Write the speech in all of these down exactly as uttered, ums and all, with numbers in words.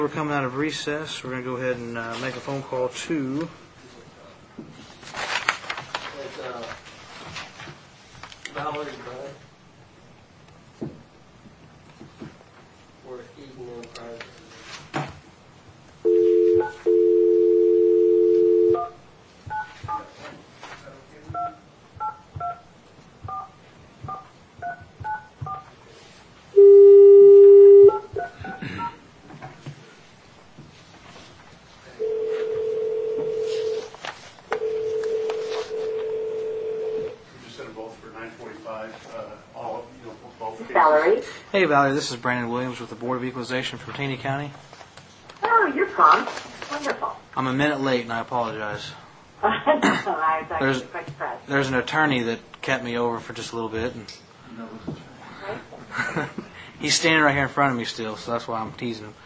We're coming out of recess. We're going to go ahead and uh, make a phone call to It's, uh, Valerie Bud. We're eating in private. Valerie. Hey, Valerie, this is Brandon Williams with the Board of Equalization from Taney County. Oh, you're prompt. Wonderful. I'm a minute late, and I apologize. no, I was There's, quite surprised. there's an attorney that kept me over for just a little bit. And he's standing right here in front of me still, so that's why I'm teasing him.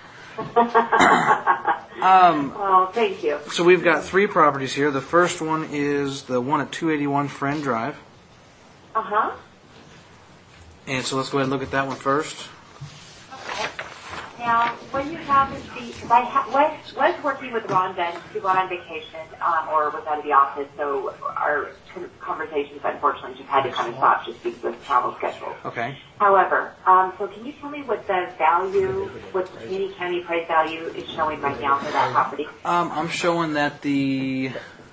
um, well, thank you. So we've got three properties here. The first one is the one at two eighty-one Friend Drive. Uh-huh. And so let's go ahead and look at that one first. Okay. Now, what you have is the, because I ha- was, was working with Rhonda, and she went on vacation, um, or was out of the office, so our conversations, unfortunately, just had to kind of stop just because of travel schedules. Okay. However, um, so can you tell me what the value, what the Taney County price value is showing right now for that property? Um, I'm showing that the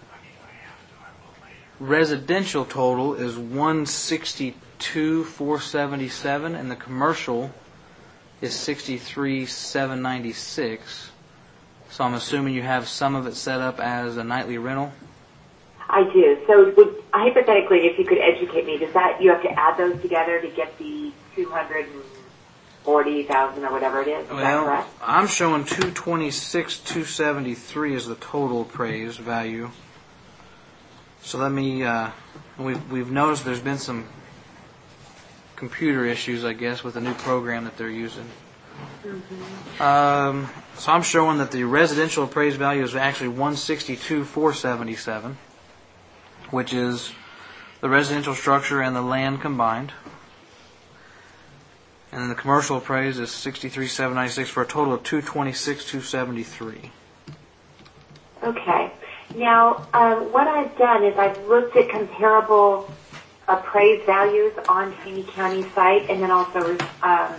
residential total is one sixty-two four seventy-seven, and the commercial is sixty-three seven ninety-six. So I'm assuming you have some of it set up as a nightly rental. I do. So would, hypothetically, if you could educate me, does that you have to add those together to get the two hundred forty thousand or whatever it is? Is well, that correct? I'm showing two twenty-six two seventy-three as the total appraised value. So let me. Uh, we've we've noticed there's been some computer issues, I guess, with the new program that they're using. Mm-hmm. Um, so I'm showing that the residential appraised value is actually one sixty-two four seventy-seven, which is the residential structure and the land combined. And then the commercial appraised is sixty-three seven ninety-six for a total of two twenty-six two seventy-three. Okay. Now, um, what I've done is I've looked at comparable appraised values on Taney County site, and then also um,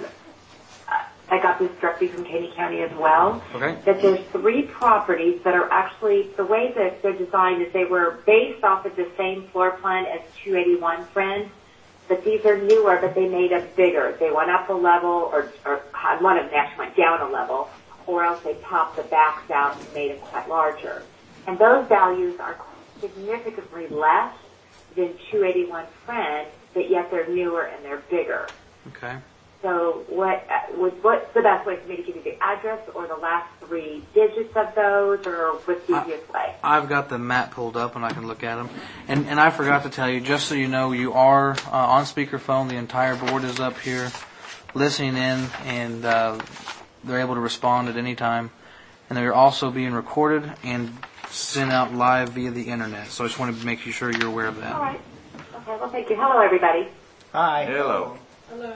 I got this directly from Taney County as well. Okay. That there's three properties that are actually, the way that they're designed is they were based off of the same floor plan as two eighty-one Friend, but these are newer, but they made them bigger. They went up a level, or, or one of them actually went down a level, or else they popped the backs out and made them quite larger. And those values are significantly less than two eighty-one Friend, but yet they're newer and they're bigger. Okay. So what was what's the best way for me to give you the address or the last three digits of those, or what's the easiest way? I've got the map pulled up and I can look at them. And and I forgot to tell you, just so you know, you are uh, on speakerphone. The entire board is up here listening in, and uh, they're able to respond at any time. And they're also being recorded and sent out live via the internet. So I just wanted to make sure you're aware of that. All right. Okay, well, thank you. Hello, everybody. Hi. Hello. Hello.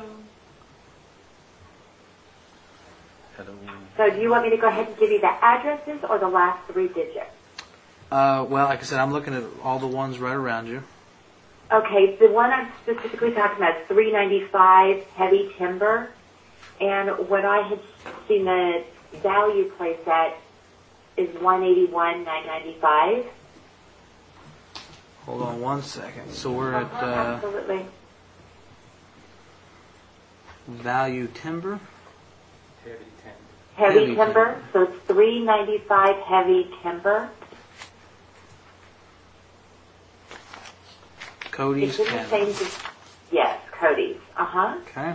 Hello. So do you want me to go ahead and give you the addresses or the last three digits? Uh, well, like I said, I'm looking at all the ones right around you. Okay, the one I'm specifically talking about is three ninety-five Heavy Timber. And what I had seen the value placed at is one eighty-one nine ninety-five. Hold on one second. So we're at Uh-huh, uh, absolutely. Value Timber. Heavy ten. Heavy, Heavy timber. timber. So it's three ninety-five Heavy Timber. Cody's It's in the Cabin. same. Yes, Cody's. Uh huh. Okay.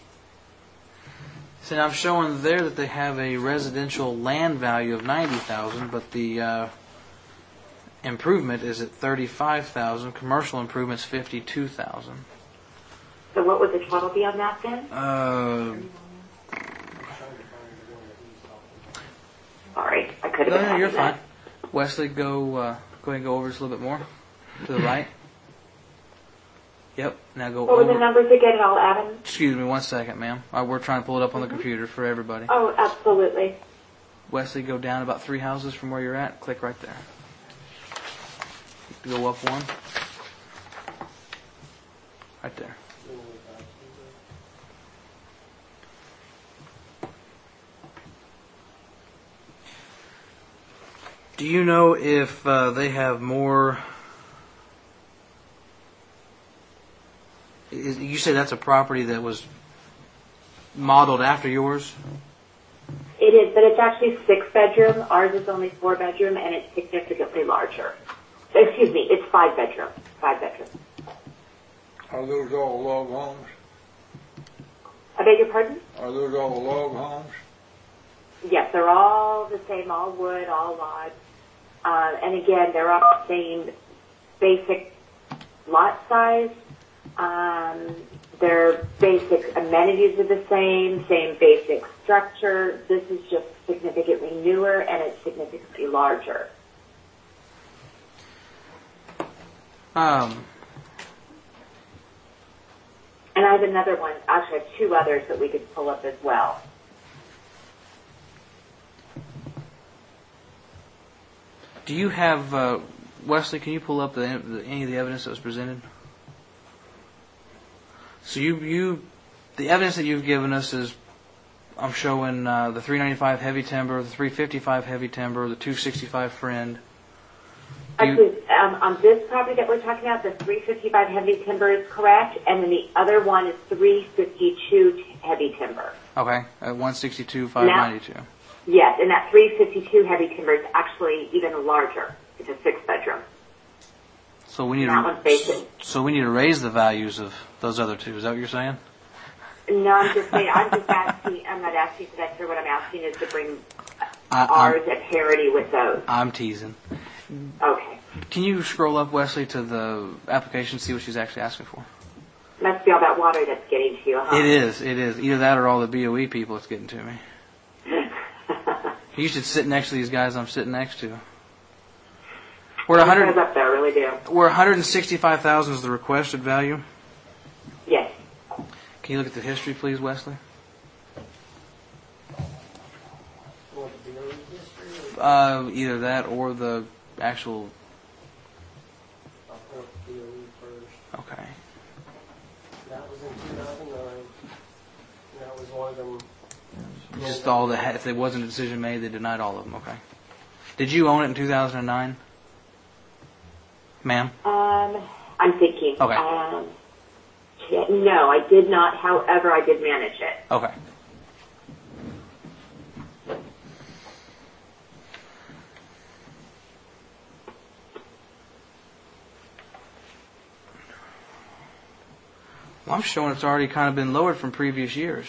So now I'm showing there that they have a residential land value of ninety thousand, but the uh, improvement is at thirty-five thousand. Commercial improvements fifty-two thousand. So what would the total be on that then? Uh, Sorry, I could have no, been no, you're having fine. that. Wesley, go uh, go ahead and go over just a little bit more to the right. Yep. Now go What were over. the numbers again? And I'll add them. Excuse me one second, ma'am. Uh, we're trying to pull it up on the computer for everybody. Oh, absolutely. Wesley, go down about three houses from where you're at. Click right there. Go up one. Right there. Do you know if uh, they have more? Is, you said that's a property that was modeled after yours? It is, but it's actually six bedroom. Ours is only four bedroom, and it's significantly larger. Excuse me, it's five bedroom. Five bedroom. Are those all log homes? I beg your pardon? Are those all log homes? Yes, they're all the same, all wood, all logs. Uh, and again, they're all the same basic lot size. Um, their basic amenities are the same, same basic structure. This is just significantly newer and it's significantly larger. Um, And I have another one, actually I have two others that we could pull up as well. do you have, uh, Wesley, can you pull up the, the, any of the evidence that was presented? So you, you, the evidence that you've given us is, I'm showing uh, the three ninety-five heavy timber, the three fifty-five heavy timber, the two sixty-five friend. Do you- Actually, um, on this property that we're talking about, the three fifty-five heavy timber is correct, and then the other one is three fifty-two heavy timber. Okay, at one sixty-two, five ninety-two. Yes, and that three fifty-two heavy timber is actually even larger. It's a six bedroom. So we need That to, one's basic. so we need to raise the values of those other two. Is that what you're saying? No, I'm just saying, I'm just asking, I'm not asking for that, sir. What I'm asking is to bring I, ours I'm, at parity with those. I'm teasing. Okay. Can you scroll up, Wesley, to the application, see what she's actually asking for? Must be all that water that's getting to you, huh? It is, it is. Either that or all the B O E people it's getting to me. You should sit next to these guys I'm sitting next to. We're It one says hundred. up there, I really do. We're one hundred sixty-five thousand is the requested value. Yes. Can you look at the history, please, Wesley? What, the B O E history? Or Uh, either that or the actual. I'll put up the B O E first. Okay. That was in two thousand nine. And that was one of them. Just all the. If there wasn't a decision made, they denied all of them. Okay. Did you own it in two thousand nine, ma'am? Um, I'm thinking. Okay. Um, yeah, no, I did not. However, I did manage it. Okay. Well, I'm showing it's already kind of been lowered from previous years.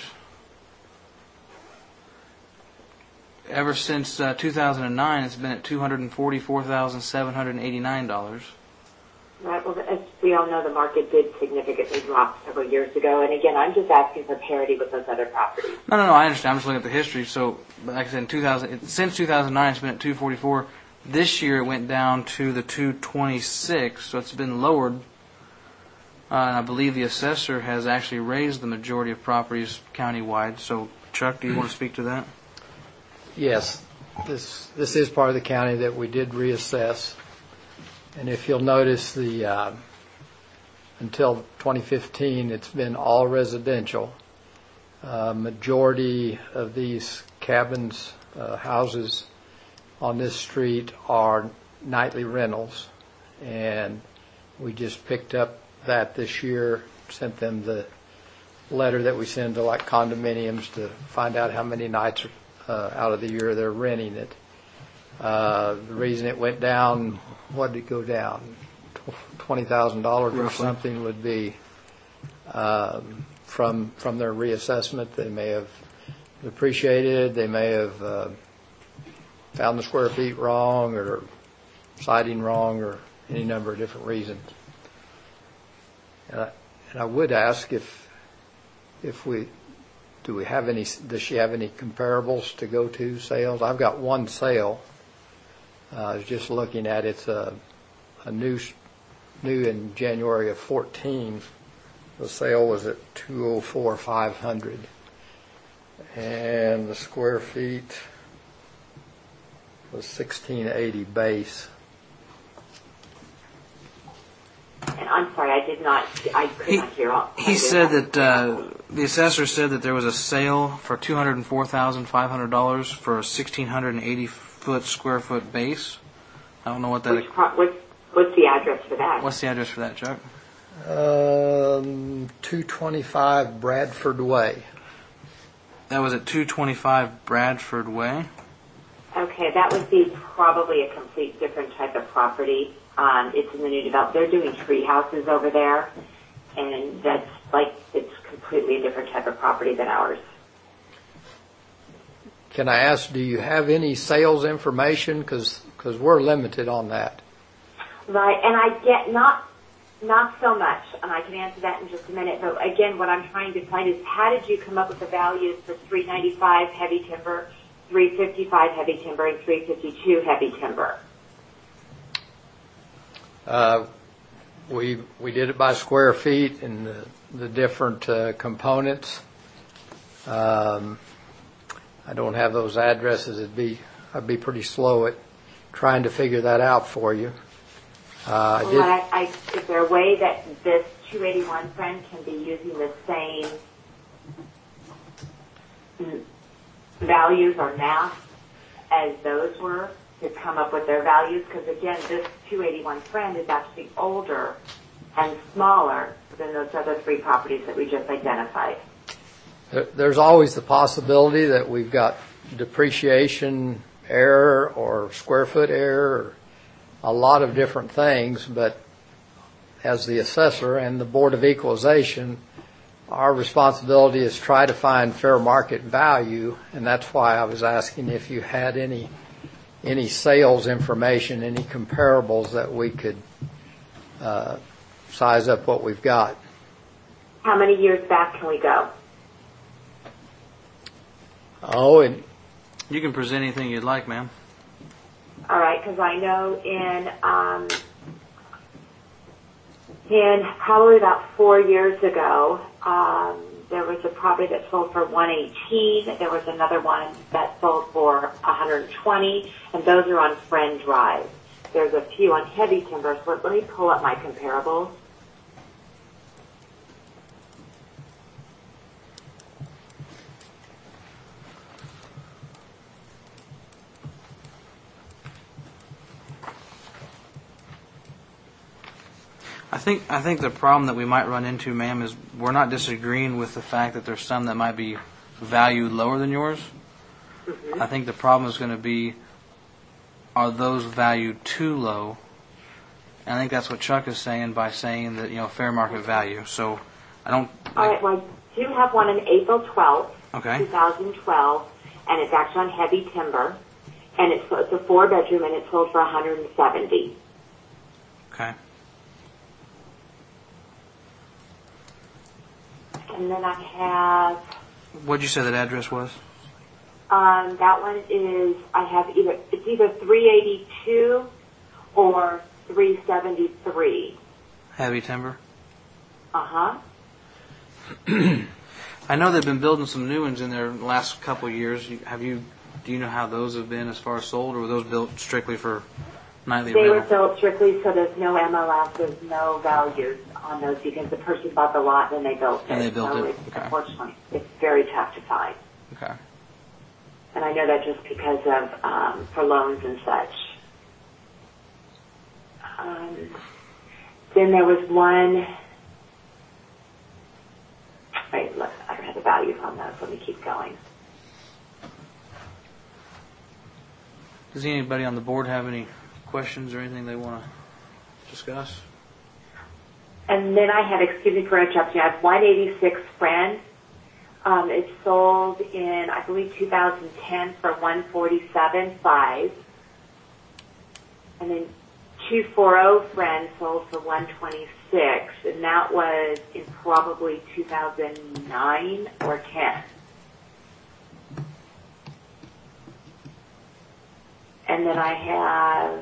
Ever since uh, two thousand nine, it's been at two hundred forty-four thousand seven hundred eighty-nine dollars. Right. Well, as we all know, the market did significantly drop several years ago. And again, I'm just asking for parity with those other properties. No, no, no. I understand. I'm just looking at the history. So, but like I said, in two thousand, it, since two thousand nine, it's been at two forty-four. This year, it went down to the two twenty-six. So it's been lowered. Uh, and I believe the assessor has actually raised the majority of properties countywide. So, Chuck, do you want to speak to that? Yes, this this is part of the county that we did reassess. And if you'll notice, the uh, until twenty fifteen, it's been all residential. Uh, majority of these cabins, uh, houses on this street are nightly rentals. And we just picked up that this year, sent them the letter that we send to like condominiums to find out how many nights uh, out of the year they're renting it. Uh, the reason it went down, what did it go down? twenty thousand dollars or Roughly. something would be um, from from their reassessment. They may have depreciated, they may have uh, found the square feet wrong or siding wrong or any number of different reasons. And I, and I would ask if if we do we have any does she have any comparables to go to sales? I've got one sale. Uh, I was just looking at it's a a new new in January of fourteen. The sale was at two oh four five hundred, and the square feet was sixteen eighty base. And I'm sorry, I did not, I could He, not hear all. he said that, uh, the assessor said that there was a sale for two hundred four thousand five hundred dollars for a sixteen eighty foot square foot base. I don't know what that, Which, pro- what's, what's the address for that? what's the address for that, Chuck? Um, two twenty-five Bradford Way. That was at two twenty-five Bradford Way. Okay, that would be probably a complete different type of property. Um, it's in the new development. They're doing tree houses over there, and that's like, it's completely a different type of property than ours. Can I ask, do you have any sales information? Because we're limited on that. Right, and I get not not so much, and I can answer that in just a minute. But again, what I'm trying to find is how did you come up with the values for three ninety-five heavy timber, three fifty-five heavy timber, and three fifty-two heavy timber? Uh, we we did it by square feet and the, the different uh, components. Um, I don't have those addresses. It'd be I'd be pretty slow at trying to figure that out for you. Uh, I Well, did. I, I, is there a way that this two eighty-one friend can be using the same mm, values or math as those were to come up with their values? Because again, this two eighty-one friend is actually older and smaller than those other three properties that we just identified. There- There's always the possibility that we've got depreciation error or square foot error, or a lot of different things, but as the assessor and the Board of Equalization, our responsibility is try to find fair market value, and that's why I was asking if you had any any sales information, any comparables that we could uh, size up what we've got. How many years back can we go? Oh, and You can present anything you'd like, ma'am. All right, because I know in um, in probably about four years ago, um, there was a property that sold for one eighteen. There was another one that sold for one hundred twenty, and those are on Friend Drive. There's a few on heavy timber. So let me pull up my comparables. I think I think the problem that we might run into, ma'am, is we're not disagreeing with the fact that there's some that might be valued lower than yours. Mm-hmm. I think the problem is going to be, are those valued too low? And I think that's what Chuck is saying by saying that, you know, fair market value. So I don't. All right, well, I do have one on April twelfth, Okay. twenty twelve, and it's actually on heavy timber, and it's, it's a four-bedroom, and it sold for one hundred seventy. Okay. And then I have, What'd you say that address was? um, that one is, I have either, it's either three eighty-two or three seventy-three. Heavy timber. Uh-huh. I know they've been building some new ones in there the last couple of years. You- Have you? Do you know how those have been as far as sold, or were those built strictly for nightly They were rental? built strictly so there's no M L S, there's no values on those because the person bought the lot and then they built it. And they built so it, It's, okay. Unfortunately, it's very tough to find. Okay. And I know that just because of, um, for loans and such. Um, then there was one, wait, look, I don't have the values on those. Let me keep going. Does anybody on the board have any questions or anything they want to discuss? And then I have, excuse me for interrupting, I have one eighty-six Friend. Um, it sold in, I believe, two thousand ten for one forty-seven five. And then two forty Friend sold for one twenty-six, and that was in probably two thousand nine or ten. And then I have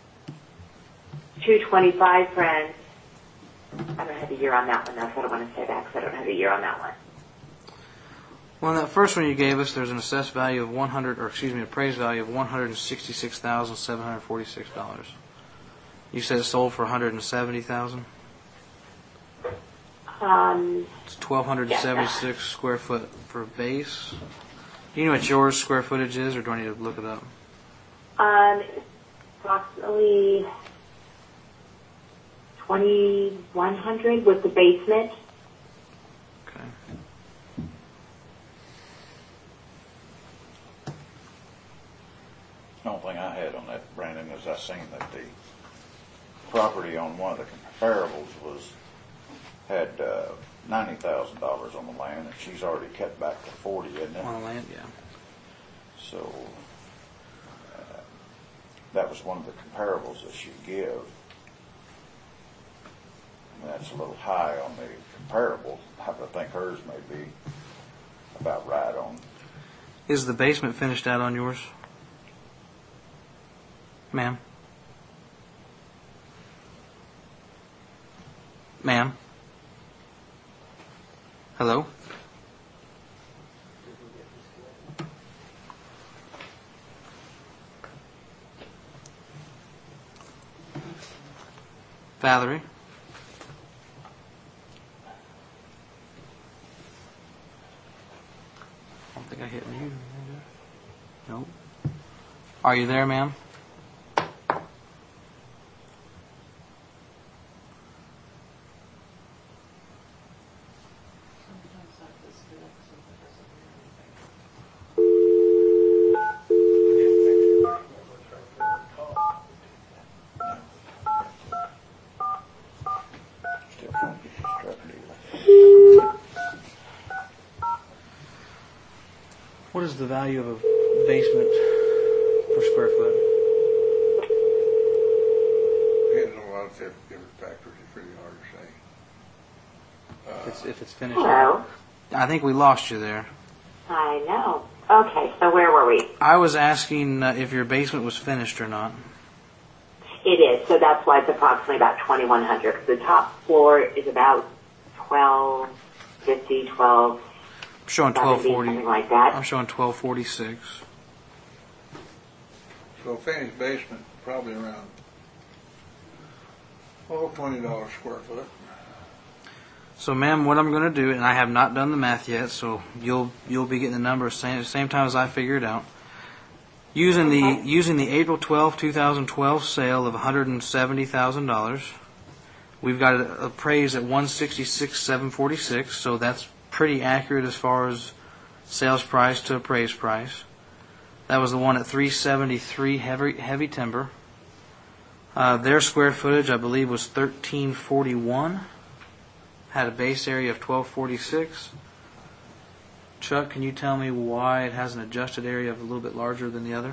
two twenty-five Friends. I don't have a year on that one, though, so I don't want to say that because I don't have a year on that one. Well, in that first one you gave us, there's an assessed value of one hundred, or excuse me, appraised value of one hundred sixty-six thousand seven hundred forty-six dollars. You said it sold for one hundred seventy thousand. Um, It's twelve seventy-six square foot for base. Do you know what yours square footage is, or do I need to look it up? um, approximately twenty-one hundred with the basement. Okay. The only thing I had on that, Brandon, is I seen that the property on one of the comparables was, had uh, ninety thousand dollars on the land, and she's already cut back to forty, isn't it? On land, yeah. So, uh, that was one of the comparables that she give. And that's a little high on the comparable. I would think hers may be about right on. Is the basement finished out on yours? Ma'am? Ma'am? Hello? Valerie? I don't think I hit mute. Nope. Are you there, ma'am? Still trying to get this truck dealer. What is the value of a basement per square foot? Depends on a lot of different, different factors, it's really hard to say. If it's, if it's finished. Hello. I think we lost you there. I know. Okay, so where were we? I was asking uh, if your basement was finished or not. It is, so that's why it's approximately about twenty-one hundred. The top floor is about twelve fifty, twelve I'm showing twelve seventy, forty. something like that. I'm showing twelve forty-six. So finished basement, probably around, oh, twenty dollars square foot. So, ma'am, what I'm going to do, and I have not done the math yet, so you'll you'll be getting the number same same time as I figure it out. Using the using the April twelfth, twenty twelve sale of one hundred seventy thousand dollars, we've got it appraised at one hundred sixty-six thousand seven hundred forty-six. So that's pretty accurate as far as sales price to appraised price. That was the one at three seventy-three heavy heavy timber. Uh, their square footage, I believe, was thirteen forty-one. Had a base area of twelve forty-six. Chuck, can you tell me why it has an adjusted area of a little bit larger than the other?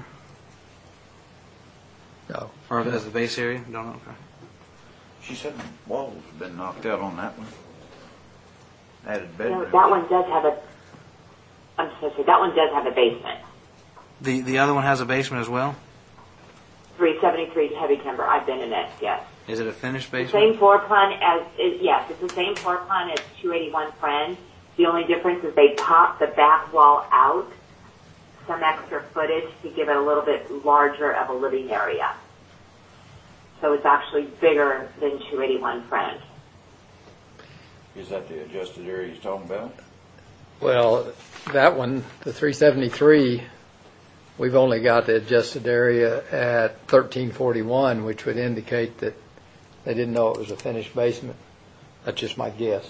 No. Or as the base area? Don't know. Okay. She said the walls have been knocked out on that one. Added You know, bedrooms. that one does have a, I'm so sorry, that one does have a basement. The the other one has a basement as well? three seventy-three heavy timber, I've been in it, yes. Is it a finished The basement? same floor plan as, is, yes, it's the same floor plan as two eighty-one Friend. The only difference is they popped the back wall out, some extra footage to give it a little bit larger of a living area. So it's actually bigger than two eighty-one Friend. Is that the adjusted area he's talking about? Well, that one, the three seventy-three, we've only got the adjusted area at thirteen forty-one, which would indicate that they didn't know it was a finished basement. That's just my guess.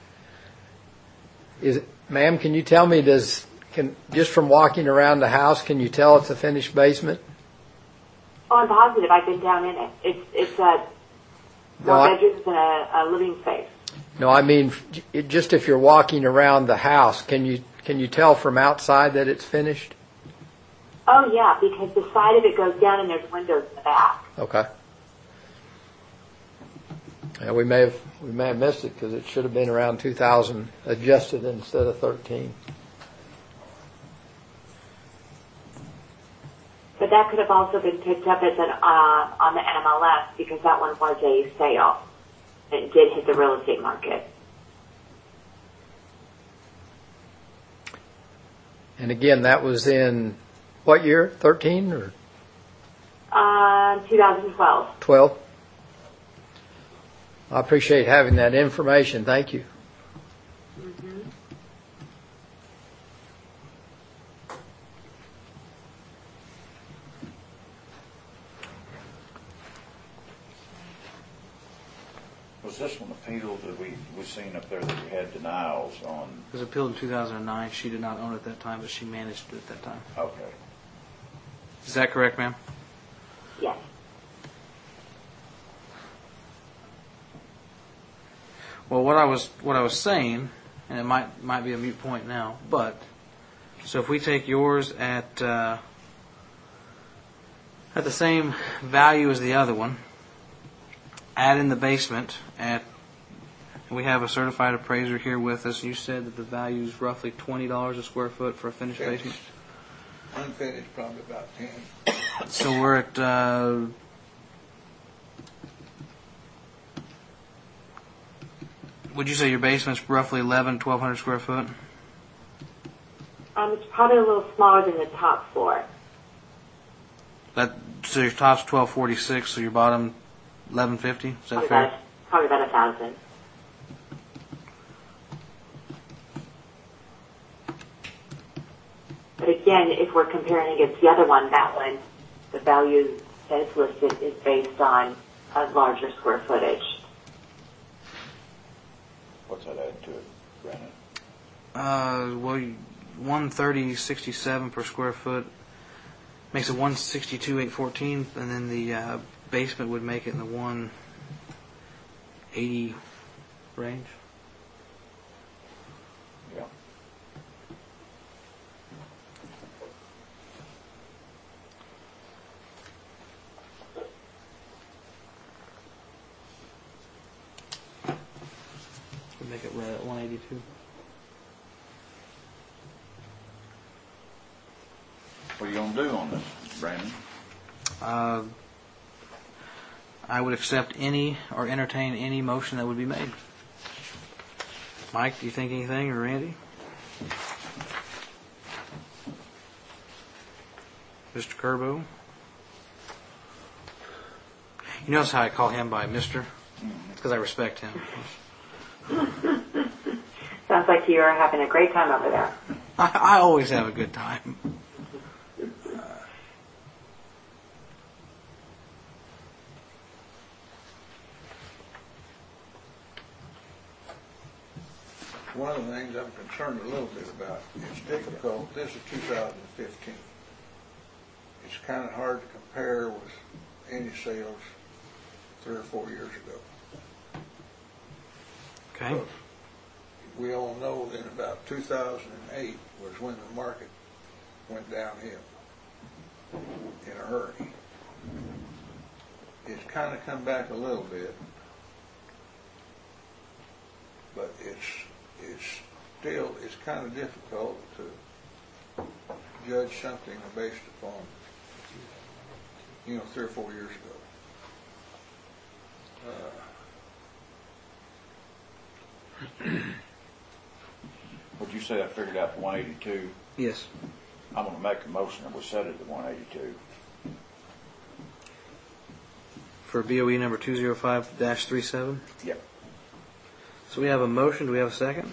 Is it, ma'am, can you tell me, does, can, just from walking around the house, can you tell it's a finished basement? Oh, I'm positive. I've been down in it. It's, it's a, No, more I- bedrooms and a, a living space. No, I mean, it, just if you're walking around the house, can you, can you tell from outside that it's finished? Oh, yeah, because the side of it goes down and there's windows in the back. Okay. Yeah, we may have we may have missed it because it should have been around two thousand adjusted instead of thirteen. But that could have also been picked up as an uh, on the M L S because that one was a sale. It did hit the real estate market. And again, that was in what year? thirteen or Uh, twenty twelve. twelve? I appreciate having that information. Thank you. Was this one appealed that we, we seen up there that we had denials on? It was appealed in two thousand nine. She did not own it at that time, but she managed it at that time. Okay. Is that correct, ma'am? Yes. Well, what I was what I was saying, and it might might be a moot point now, but so if we take yours at uh, at the same value as the other one, add in the basement at, we have a certified appraiser here with us. You said that the value is roughly twenty dollars a square foot for a finished Finished. basement. Unfinished, probably about ten. So we're at. Uh, Would you say your basement's roughly eleven, twelve hundred square foot? Um, it's probably a little smaller than the top floor. That so your top's twelve forty six, so your bottom eleven fifty. Is that Probably fair? about, probably about a thousand. But again, if we're comparing against the other one, that one, the value that is listed is based on a larger square footage. What's that add to it, Brandon? Uh, well, one thirty sixty seven per square foot makes it one sixty two eight fourteen, and then the uh, basement would make it in the one eighty range. Yeah. Would make it right at one eighty two. What are you gonna do on this, Brandon? Uh, I would accept any or entertain any motion that would be made. Mike, do you think anything, or Randy? Mister Kerbo? You notice how I call him by Mister? It's because I respect him. Sounds like you are having a great time over there. I, I always have a good time. One of the things I'm concerned a little bit about, it's difficult, this is two thousand fifteen. It's kind of hard to compare with any sales three or four years ago. Okay. But we all know that about two thousand eight was when the market went downhill in a hurry. It's kind of come back a little bit, but it's it's still, it's kind of difficult to judge something based upon, you know, three or four years ago. Uh, Would you say I figured out the one eighty-two? Yes. I'm gonna make a motion that we set it at one eighty-two. For B O E number two zero five dash three seven. Yep. So we have a motion. Do we have a second?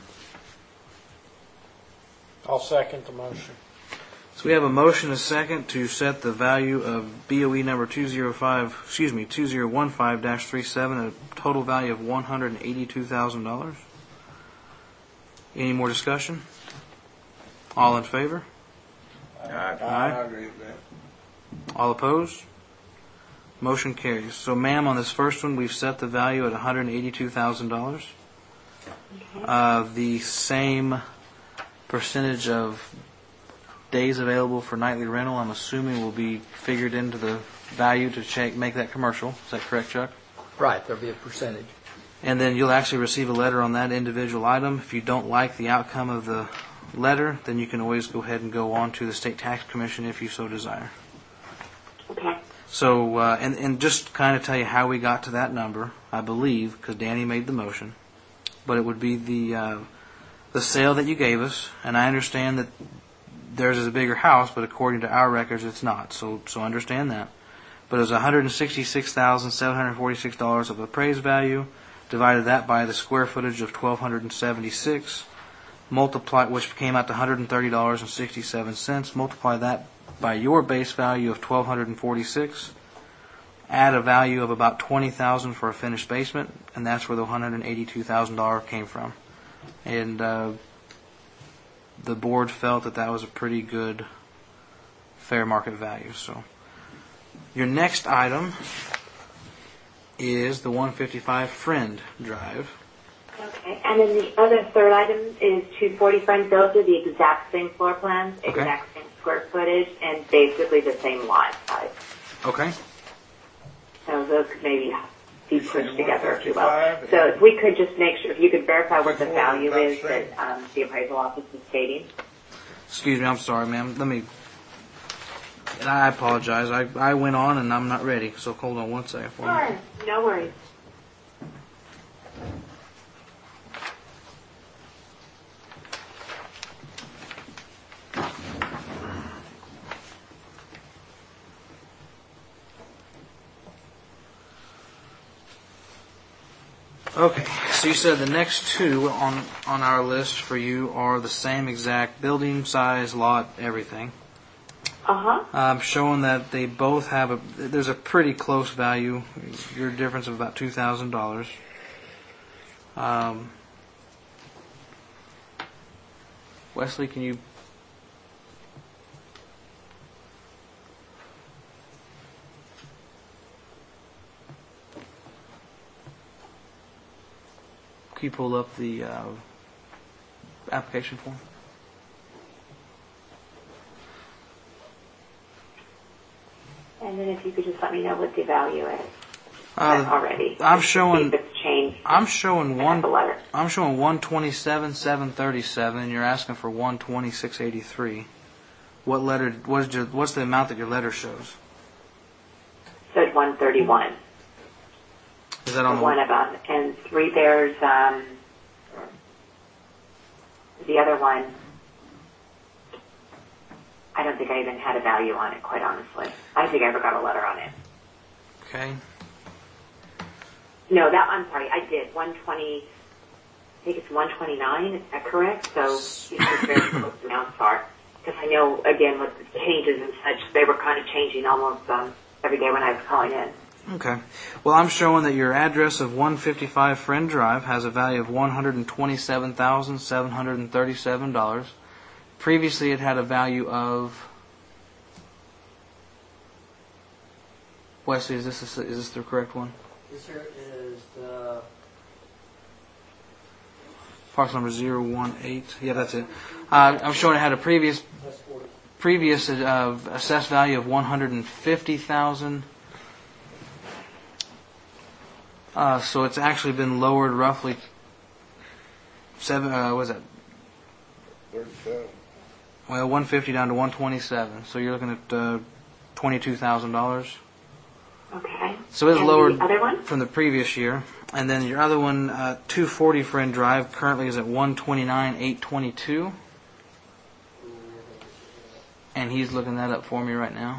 I'll second the motion. So we have a motion, a second, to set the value of B O E number two zero five, excuse me, two zero one five dash three seven at a total value of one hundred eighty-two thousand dollars. Any more discussion? All in favor? I, Aye. I agree with that. All opposed? Motion carries. So, ma'am, on this first one, we've set the value at one hundred eighty-two thousand dollars. Uh, the same percentage of days available for nightly rental, I'm assuming, will be figured into the value to check, make that commercial. Is that correct, Chuck? Right, there'll be a percentage. And then you'll actually receive a letter on that individual item. If you don't like the outcome of the letter, then you can always go ahead and go on to the State Tax Commission if you so desire. Okay. So, uh, and, and just kind of tell you how we got to that number, I believe, because Danny made the motion. But it would be the uh, the sale that you gave us, and I understand that theirs is a bigger house, but according to our records, it's not. So, so understand that. But it was one hundred sixty-six thousand seven hundred forty-six dollars of appraised value. Divided that by the square footage of twelve seventy-six, multiply, which came out to one hundred thirty dollars and sixty-seven cents. Multiply that by your base value of twelve forty-six. Add a value of about twenty thousand dollars for a finished basement, and that's where the one hundred eighty-two thousand dollars came from. And uh, the board felt that that was a pretty good fair market value. So your next item is the one fifty-five Friend Drive. Okay, and then the other third item is two forty Friend. Those are the exact same floor plans, Okay. exact same square footage, and basically the same lot size. Okay. So those could maybe be pushed together, if you will. one fifty-five, So if we could just make sure, if you could verify what the Quick value order, is that's that um, the appraisal office is stating. Excuse me, I'm sorry, ma'am. Let me. And I apologize. I, I went on and I'm not ready. So hold on one second for me. Sure, no worries. Okay, so you said the next two on on our list for you are the same exact building size, lot, everything. Uh-huh. I'm showing that they both have a. There's a pretty close value. Your difference of about two thousand dollars. Um, Wesley, can you? Can you pull up the uh, application form? And then if you could just let me know what the value is Uh, already. I'm See showing. if it's changed. I'm showing I have one. the letter. I'm showing one twenty seven seven thirty seven. You're asking for one twenty six eighty three. What letter? What's your, What's the amount that your letter shows? Said one thirty-one. Is that on For the one of them. And three, there's um, the other one. I don't think I even had a value on it, quite honestly. I don't think I ever got a letter on it. Okay. No, that, I'm sorry, I did. one twenty, I think it's one twenty-nine, is that correct? So these are very close amounts are. Because I know, again, with the changes and such, they were kind of changing almost um, every day when I was calling in. Okay. Well, I'm showing that your address of one fifty-five Friend Drive has a value of one hundred twenty-seven thousand seven hundred thirty-seven dollars. Previously, it had a value of. Wesley, is this is this the correct one? This here is the, Parcel number zero one eight. Yeah, that's it. Uh, I'm showing it had a previous that's forty. previous uh, assessed value of one hundred fifty thousand. Uh, so it's actually been lowered roughly seven. Uh, what was that? Thirty-seven. Well, one fifty down to one twenty-seven. So you're looking at uh, twenty-two thousand dollars. Okay. So it's And lowered the other one? from the previous year. And then your other one, uh, two forty Friend Drive, currently is at one twenty-nine eight twenty-two. And he's looking that up for me right now.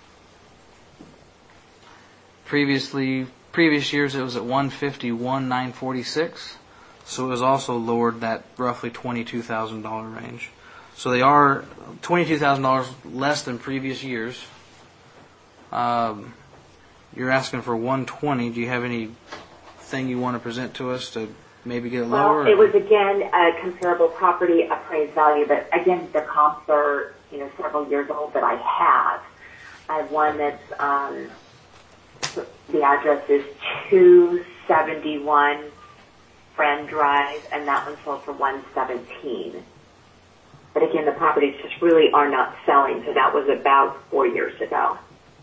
Previously, previous years it was at one fifty-one nine forty-six. So it was also lowered that roughly twenty-two thousand dollars range. So they are twenty-two thousand dollars less than previous years. Um, you're asking for one twenty. Do you have anything you want to present to us to maybe get it lower? Well, it was again a comparable property appraised value, but again, the comps are, you know, several years old that I have. I have one that's, um, the address is two seventy-one Friend Drive, and that one sold for one seventeen. But again, the properties just really are not selling, so that was about four years ago.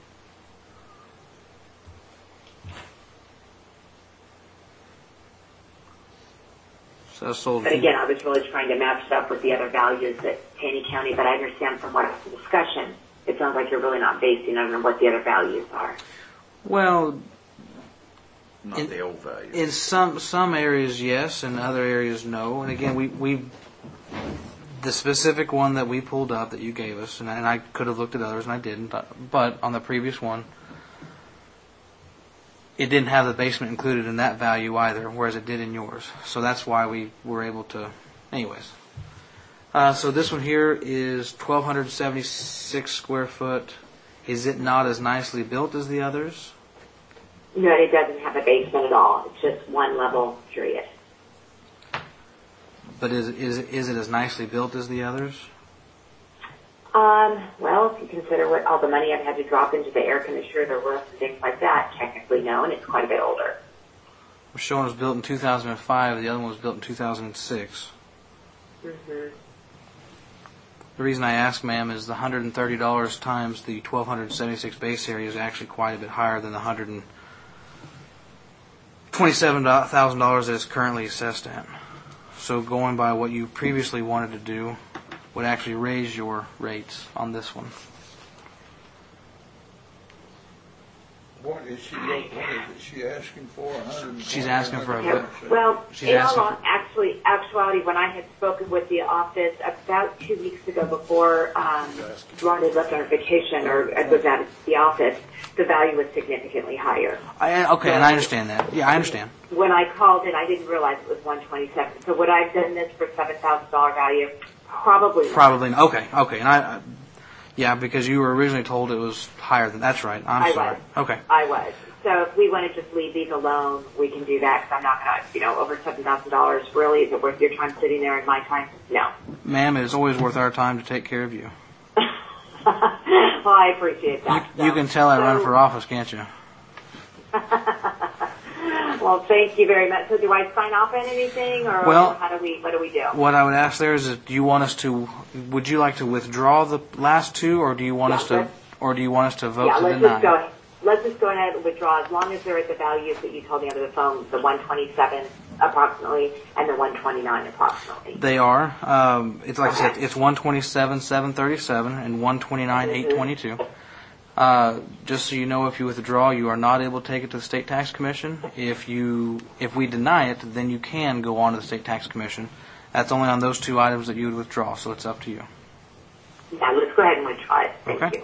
So that's sold. But again, I was really trying to match it up with the other values at Taney County, but I understand from what the discussion, it sounds like you're really not basing it on what the other values are. Well, Not In- the old value. in some some areas, yes, and other areas, no. And again, we we the specific one that we pulled up that you gave us, and I, and I could have looked at others and I didn't, but on the previous one, it didn't have the basement included in that value either, whereas it did in yours. So that's why we were able to, anyways. Uh, so this one here is twelve seventy-six square foot. Is it not as nicely built as the others? No, it doesn't have a basement at all. It's just one level, period. But is is is it as nicely built as the others? Um, well, if you consider what all the money I've had to drop into the air conditioner, the roof, and things like that, technically no, and it's quite a bit older. We're showing it was built in two thousand five. The other one was built in two thousand six. Mm-hmm. The reason I ask, ma'am, is the one hundred thirty dollars times the twelve seventy-six base area is actually quite a bit higher than the one hundred twenty-seven thousand dollars that it's currently assessed at. So going by what you previously wanted to do would actually raise your rates on this one. What is she, what is she asking for? one hundred She's asking for a- Yeah, well, She's in all asking hon- actually, actuality, when I had spoken with the office about two weeks ago before um, Ron had left on vacation or was at the office, the value was significantly higher. I, okay, and I understand that. Yeah, I understand. When I called in, I didn't realize it was one twenty-seven. So would I have done this for seven thousand dollars value? Probably not. Probably. Okay, okay. And I, I, yeah, because you were originally told it was higher than. That's right. I'm I sorry. was. Okay. I was. So if we want to just leave these alone, we can do that because I'm not going to, you know, over seven thousand dollars. Really, is it worth your time sitting there and my time? No. Ma'am, it is always worth our time to take care of you. Well, I appreciate that. You, you so. can tell I run So- for office, can't you? Well, thank you very much. So do I sign off on anything, or Well, how do we, what do we do? What I would ask there is, do you want us to? Would you like to withdraw the last two, or do you want Yeah, us to, let's- or do you want us to vote yeah, to let's deny? just go. Let's just go ahead and withdraw as long as they're at the values that you told me over the phone, the one twenty-seven approximately and the one twenty-nine approximately. They are. Um, it's like I Okay. said, it's one twenty-seven seven thirty-seven and one twenty-nine eight twenty-two. Uh, just so you know, if you withdraw, you are not able to take it to the State Tax Commission. If you, if we deny it, then you can go on to the State Tax Commission. That's only on those two items that you would withdraw, so it's up to you. Yeah, let's go ahead and withdraw it. Thank Okay. you.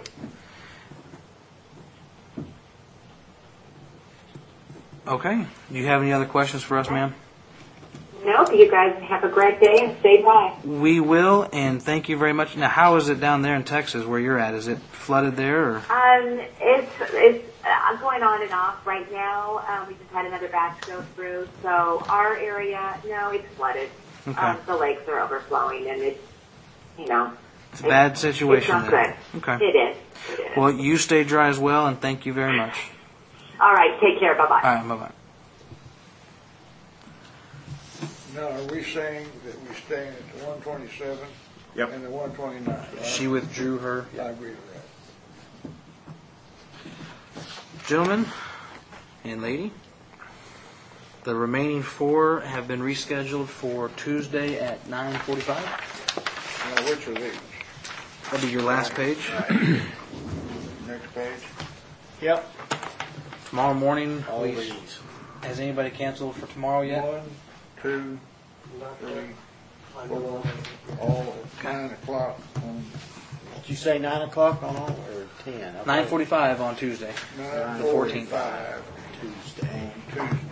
Okay. Do you have any other questions for us, ma'am? No, you guys have a great day and stay dry. We will, and thank you very much. Now, how is it down there in Texas where you're at? Is it flooded there? Or? Um, it's it's uh, going on and off right now. Um, we just had another batch go through, so our area, no, it's flooded. Okay. Um, the lakes are overflowing, and it's, you know, It's a bad situation It's not there. good. Okay. It is. It is. Well, you stay dry as well, and thank you very much. All right, take care. Bye bye. All right, bye-bye. Now, are we saying that we're staying at the one twenty-seven? Yep. And the one twenty-nine, right? She withdrew her. I agree with that. Gentlemen and lady, the remaining four have been rescheduled for Tuesday at nine forty-five. Now, which are these? That'll be your last page. Next page? Yep. Tomorrow morning, All we, these. has anybody canceled for tomorrow yet? One, two, three, four, all at nine o'clock on Did you say nine o'clock on all, or ten? I nine thought forty-five on Tuesday. nine The fourteenth. forty-five Tuesday. on Tuesday.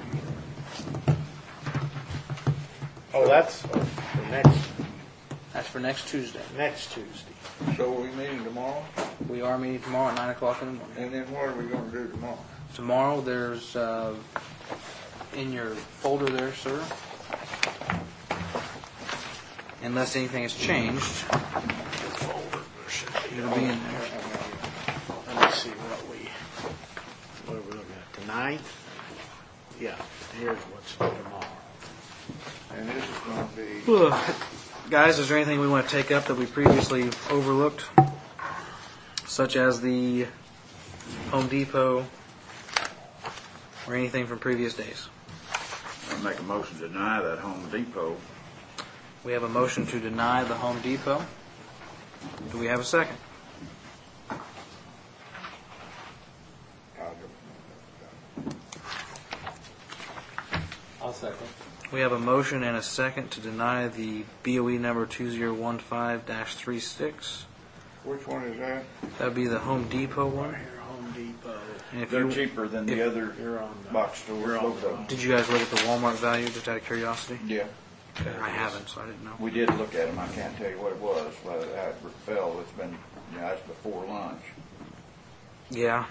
Oh, that's uh, for next, That's for next Tuesday. next Tuesday. So we meeting tomorrow? We are meeting tomorrow at nine o'clock in the morning. And then what are we gonna do tomorrow? Tomorrow, there's, uh, in your folder there, sir, unless anything has changed, it'll be in there. Let me see what we, what are we looking at, the ninth? Yeah, here's what's for tomorrow. And this is gonna be, Guys, is there anything we want to take up that we previously overlooked, such as the Home Depot or anything from previous days? I'll make a motion to deny that Home Depot. We have a motion to deny the Home Depot. Do we have a second? I'll go. I'll second. We have a motion and a second to deny the B O E number two zero one five dash three six. Which one is that? That'd be the Home Depot Right one. here, Home Depot. And if They're you, cheaper than if- the other You're on the. box stores. You're on both the of them. did you guys look at the Walmart value, just out of curiosity? Yeah. I haven't, so I didn't know. We did look at them. I can't tell you what it was. Well, it had fell. It's been, you know, it's before lunch. Yeah.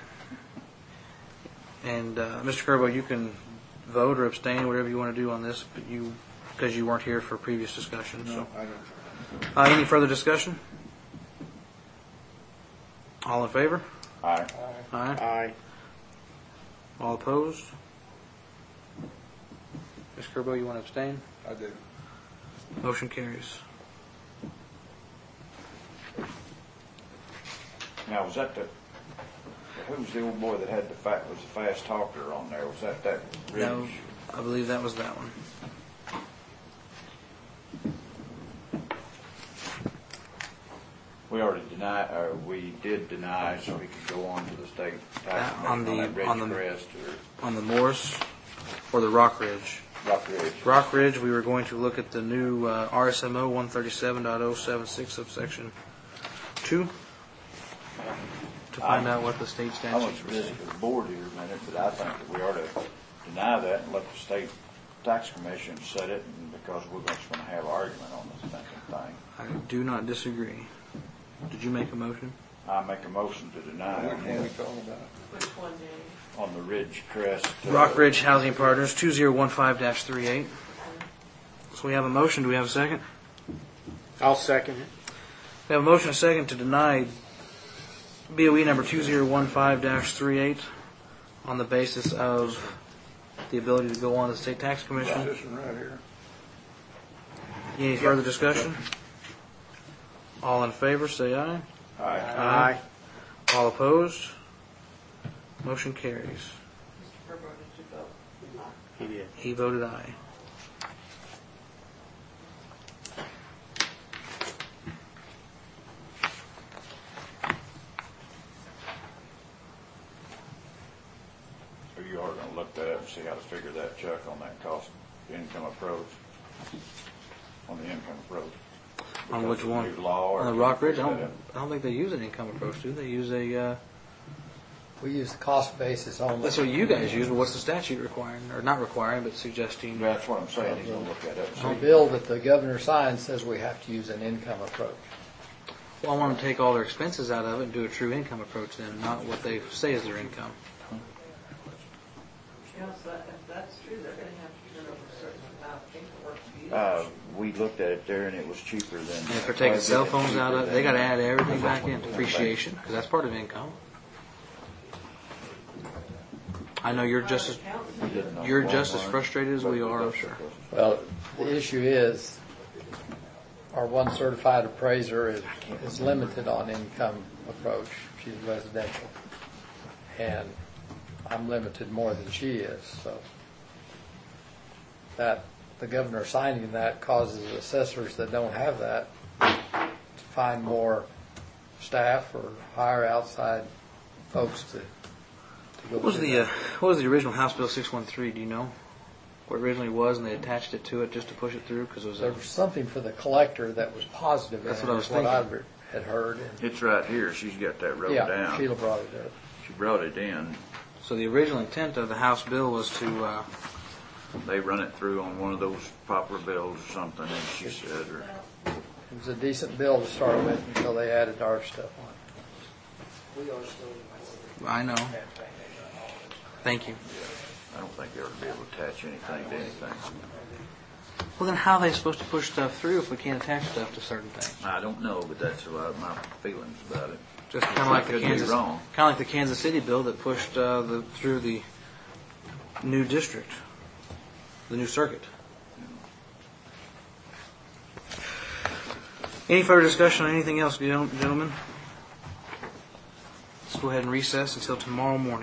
And uh, Mister Kerbo, you can vote or abstain, whatever you want to do on this, but you, because you weren't here for previous discussion. No, So, I don't. uh, any further discussion? All in favor? Aye. Aye. Aye. All opposed? Mister Kerbo, you want to abstain? I do. Motion carries. Now, was that the, who was the old boy that had the fat, was the fast talker on there? Was that that Ridge? No, I believe that was that one. We already denied, or we did deny, so he could go on to the state tax Uh, on commission the- on on that the- Ridge Crest or On the Morse or the Rock Ridge? Rock Ridge. Rock Ridge, we were going to look at the new uh, R S M O one thirty-seven point oh seven six subsection two to find out what the state I want statutes to were visit saying. the board here a minute, but I think that we ought to deny that and let the state tax commission set it, and because we're just going to have an argument on this thinking thing. I do not disagree. Did you make a motion? I make a motion to deny Which one we it talking about? Which one, Dave? on the Ridge Crest. uh, Rock Ridge Housing Partners two zero one five dash thirty-eight. So we have a motion. Do we have a second? I'll second it. We have a motion and a second to deny B O E number two zero one five dash thirty-eight on the basis of the ability to go on to the State Tax Commission. This one right here. Any further discussion? All in favor, say aye. Aye. Aye. All opposed? Motion carries. Mister Verbo, did you vote? He did. He voted aye. So you are going to look that up and see how to figure that, Chuck, on that cost income approach, on the income approach. On Because which of the one? new law, or On the you Rock Ridge? I figure don't, that out? I don't think they use an income approach, do they? Use a, uh, We use the cost basis only. that's what you guys use, but what's the statute requiring? Or not requiring, but suggesting? That's what I'm saying, he's going to look that up The and see. bill that the governor signed says we have to use an income approach. Well, I want them to take all their expenses out of it and do a true income approach then, not what they say is their income. Yeah, so that- if that's true, they're gonna have to turn over a certain amount of paperwork to you. Uh, we looked at it there and it was cheaper than. And if they're taking cell phones out of it, they gotta add everything back in, depreciation, because that's part of income. I know you're just as, you're just as frustrated as we are, I'm sure. Well, the issue is, our one certified appraiser is, is limited on income approach. She's residential. And I'm limited more than she is, so. That, the governor signing that causes assessors that don't have that to find more staff or hire outside folks to, to go What was through the, uh, that. what was the original House Bill six one three, do you know? What it originally was, and they attached it to it just to push it through, because it was There a, was something for the collector that was positive in That's it, what I was is what I thinking. re- had heard. and- It's right here, she's got that wrote Yeah, down. Sheila brought it up. She brought it in, so the original intent of the House bill was to, uh, they run it through on one of those poplar bills or something, and she said, or, It was a decent bill to start with until they added our stuff on. We are still. I know. Thank you. I don't think they ought to be able to attach anything to anything. Well, then how are they supposed to push stuff through if we can't attach stuff to certain things? I don't know, but that's what my feelings about it. Just kind of like the Could be Kansas, wrong. kind of like the Kansas City bill that pushed uh, the through the new district, the new circuit. Any further discussion on anything else, gentlemen? Let's go ahead and recess until tomorrow morning.